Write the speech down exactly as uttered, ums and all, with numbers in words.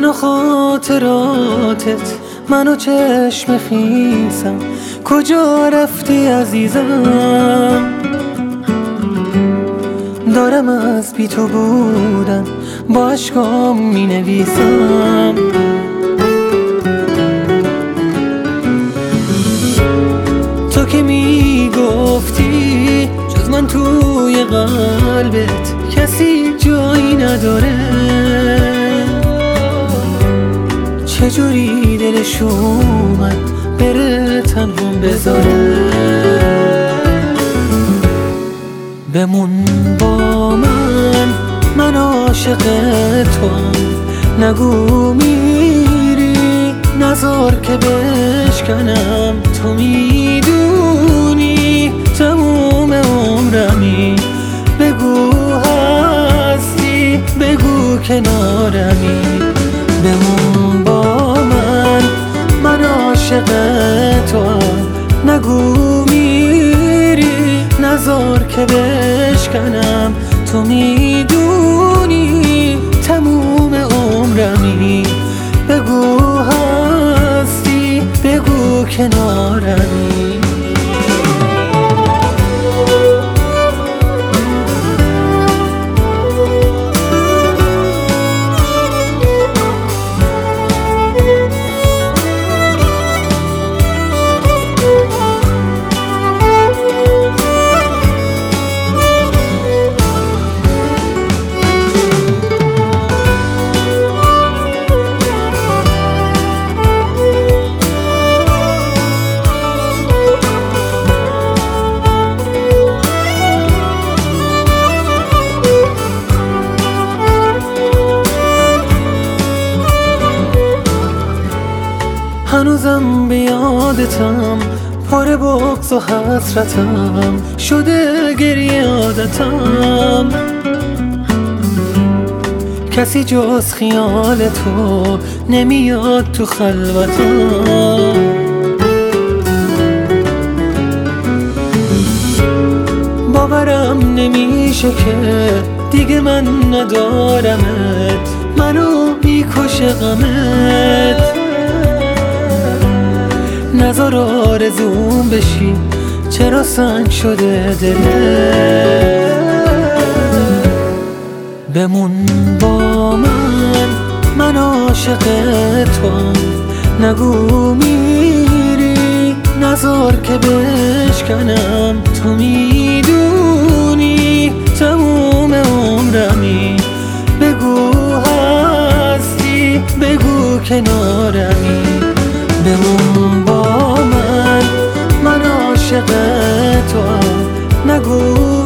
و خاطراتت، من و چشم خیسم، کجا رفتی عزیزم؟ دارم از بی تو بودن با عشقام می نویسم. تو که می گفتی جز من توی قلبت کسی جایی نداره، چجوری دلش اومد بره تنهام بذاره؟ بمون با من، من عاشق توام، نگو میری نذار که بشکنم. تو میدونی تموم عمرمی، بگو هستی، بگو کنارمی. بمون با من، من عاشق توام، نگو میری نذار که بشکنم. تو میدونی تموم عمرمی، بگو هستی، بگو کنارمی. هنوزم به یادتم، پر بغض و حسرتم، شده گریه عادتم. کسی جز خیال تو نمیاد تو خلوتم. باورم نمیشه که دیگه من ندارمت، منو بیکش غمت. نذار آرزوم بشی، چرا سنگ شده دلت؟ بمون با من، من عاشق توام، نگو میری نذار که بشکنم. تو میدونی تموم عمرمی، بگو هستی، بگو کنارمی. بمون با من، من عاشق توام، نگو